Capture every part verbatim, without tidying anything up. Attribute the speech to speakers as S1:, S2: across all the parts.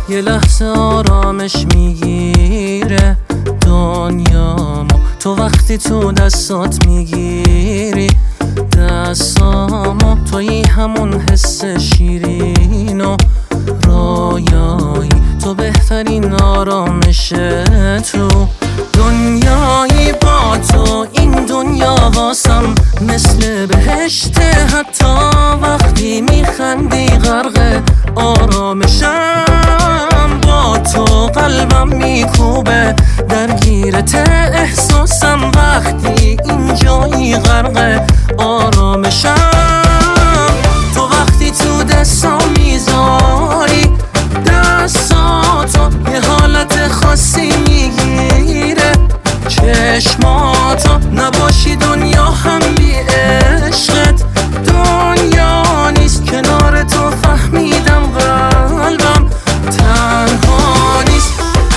S1: یه لحظه آرامش میگیره دنیامو. تو وقتی تو دستات میگیری دستامو، تویی همون حس شیرین و رویایی، تو بهترین آرامش تو دنیایی. با تو این دنیا واسم مثل بهشته، حتی وقتی میخندی غرق آرامشم. با تو قلبم میکوبه درگیرت احساسم، وقتی اینجایی غرق آرامشم. تو وقتی تو دستام میذاری دستاتو، یه حالت خاصی میگیره چشماتو. نباشی دنیا هم بی عشقت دنیا نیست، کنار تو فهمیدم قلبم تنها نیست.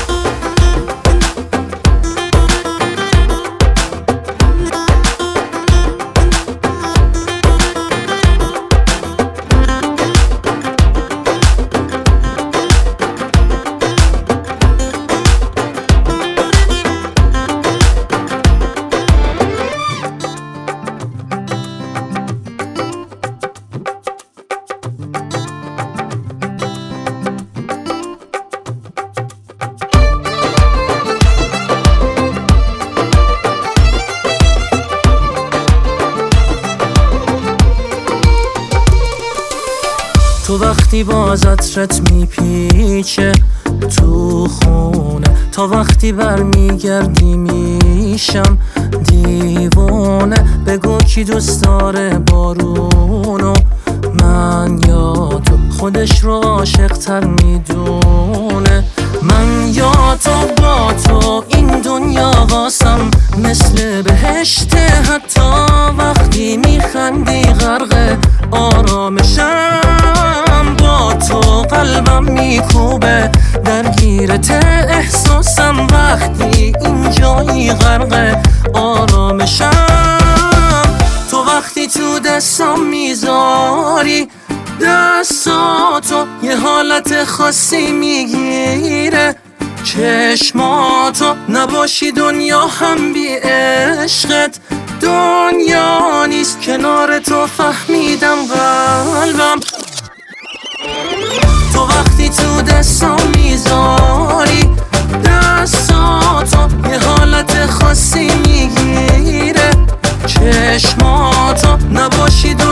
S1: تو وقتی باز عطرت میپیچه تو خونه، تا وقتی برمیگردی میشم دیوونه. بگو کی دوست داره بارونو، من یا تو؟ خودش رو عاشق تر میدونه، من یا تو؟ با تو این دنیا واسم مثل بهشته، حتی وقتی میخندی غرق آرامشم. با تو قلبم میکوبه درگیرت احساسم، وقتی اینجایی غرق آرامشم. تو وقتی تو دستام میذاری دستاتو، یه حالت خاصی میگیره چشماتو. نباشی دنیا هم بی عشقت دنیا نیست، کنار تو فهمیدم قلبم. تو وقتی تو دستام میذاری دستاتو، یه حالت خاصی میگیره چشماتو. نباشی